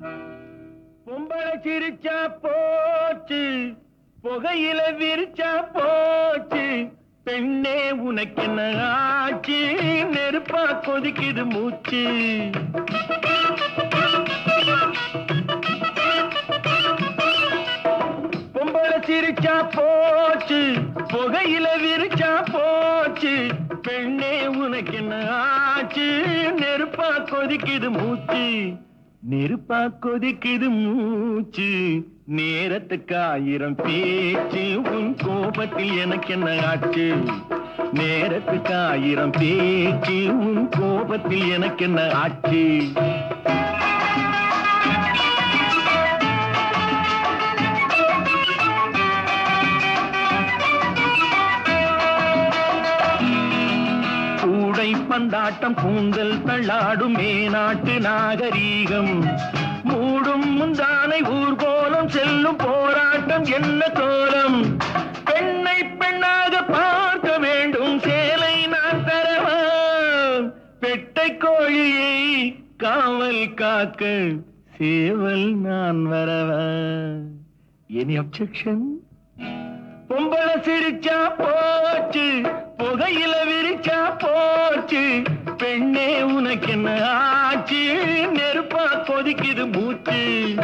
பொம்பளை சிரிச்சா போச்சு, புகையில விரிச்சா போச்சு, பெண்ணே உனக்கு என்ன ஆச்சு, நெருப்பா கொதிக்குது மூச்சு. பொம்பளை சிரிச்சா போச்சு, புகையில விரிச்சா போச்சு, பெண்ணே உனக்கு என்ன ஆச்சு, நெருப்பா கொதிக்குது மூச்சு. நெருப்பா கொதிக்குது மூச்சு, நேரத்துக்கு 1000 பேச்சு, உன் கோபத்தில் எனக்கு என்ன ஆச்சு. நேரத்துக்கு 1000 பேச்சு, உன் கோபத்தில் எனக்கு என்ன ஆச்சு. பந்தாட்டம் கூந்தல் தள்ளாடும் மேநாட்டு நாகரீகம், மூடும் முந்தானை ஊர்கோலம் செல்லும் போராட்டம் என்ன கோலம். பெண்ணை பெண்ணாக பார்க்க வேண்டும், சேலை நான் தரவா, பெட்டை கோழியை காவல் காக்க சேவல் நான் வரவா. Any objection? பொம்பளை சிரிச்சா போச்சு, புகையில விரிச்சா போச்சு, பெண்ணே உனக்கு என்ன ஆச்சு, நெருப்பா கொதிக்குது மூச்சு.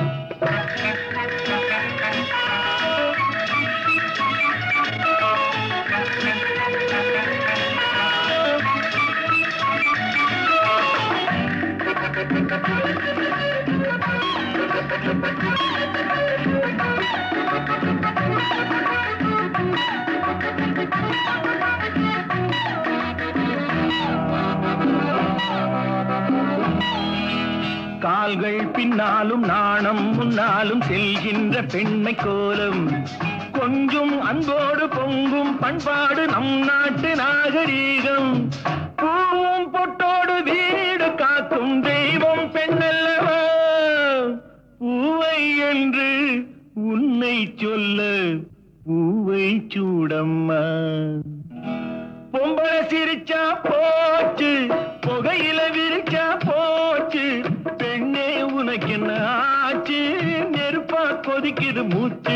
கால்கள் பின்னாலும் நாணம் முன்னாலும் செல்கின்ற பெண்மை கோலம், கொஞ்சம் அன்போடு பொங்கும் பண்பாடு நம் நாட்டு நாகரீகம். பூவும் பொட்டோடு வீடு காக்கும் தெய்வம் பெண்ணல்லவா, பூவை என்று உன்னை சொல்ல பூவை சூடம்மா. பொம்பளை சிரிச்சா போச்சு, புகையில விரிச்சா போச்சு, பெண்ணே உனக்கு என்ன ஆச்சு, நெருப்பா கொதிக்குது மூச்சு.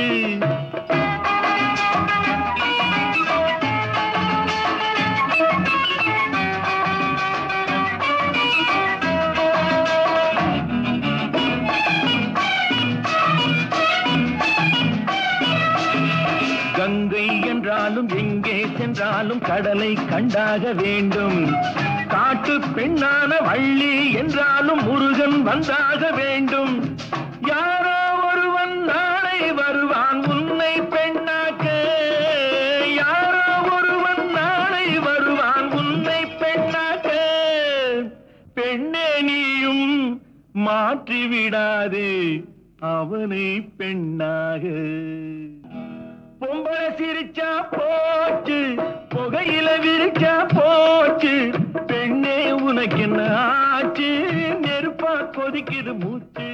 கங்கை என்றாலும் எங்கே சென்றாலும் கடலை கண்டாக வேண்டும், காட்டு பெண்ணான வள்ளி என்றாலும் முருகன் வந்தாக வேண்டும். யாரோ ஒருவன் நாளை வருவான் உன்னை பெண்ணாக்க, யாரோ ஒருவன் நாளை வருவான் உன்னை பெண்ணாக்க, பெண்ணே நீயும் மாற்றிவிடாதே அவனை பெண்ணாக. பொம்பளை சிரிச்சா போச்சு, புகையில விரிச்சா போச்சு, பெண்ணே உனக்கு என்ன ஆச்சு, நெருப்பா கொதிக்குது மூச்சு.